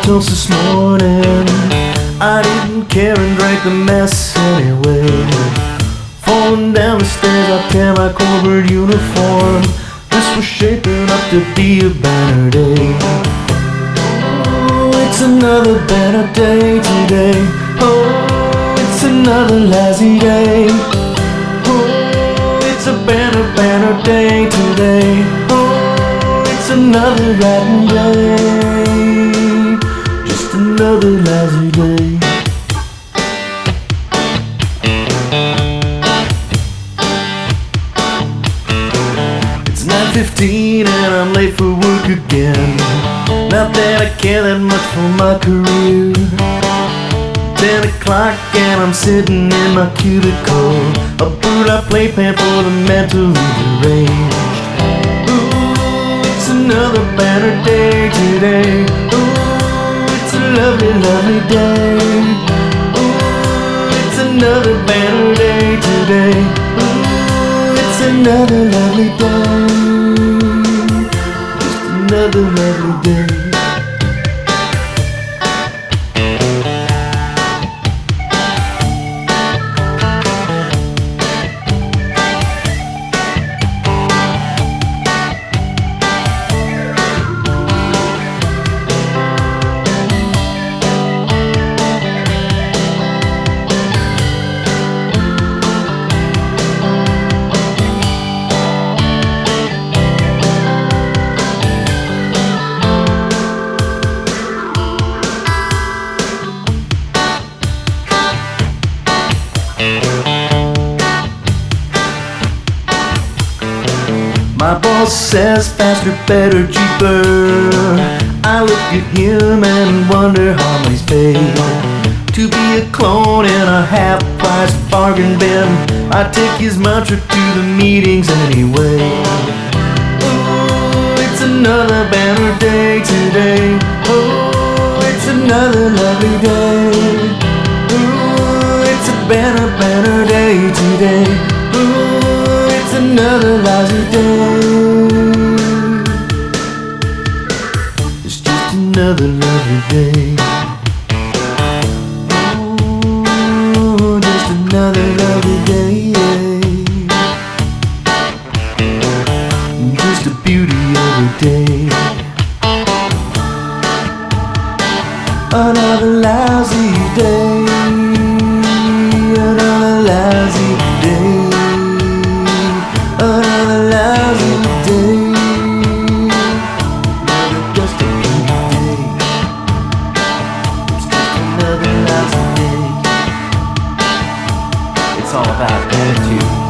toast this morning. I didn't care and drank the mess anyway. Falling down the stairs, I tear my corporate uniform. This was shaping up to be a banner day. Oh, it's another banner day today. Oh, it's another lousy day. Oh, it's a banner day today. Oh, it's another rotten day. Just another lousy day. It's 9:15 and I'm late for work again. Not that I care that much for my career. 10 o'clock and I'm sitting in my cubicle, a burlap playpen for the mentally deranged. Ooh, it's another banner day today. Ooh, it's a lovely, lovely day. Ooh, it's another banner day today. Ooh, it's another lovely day. Just another lovely day. My boss says faster, better, cheaper. I look at him and wonder how he's paid to be a clone in a half-price bargain bin. I take his mantra to the meetings anyway. Oh, it's another banner day today. Oh, it's another lovely day. Oh, it's a banner day today. Oh, it's another lousy day. It's just another lovely day. Oh, just another lovely day. Just a beauty of a day. Another lousy day. Another lousy day. Another lousy day. Just a beauty day. It's just another lousy day. It's all about attitude.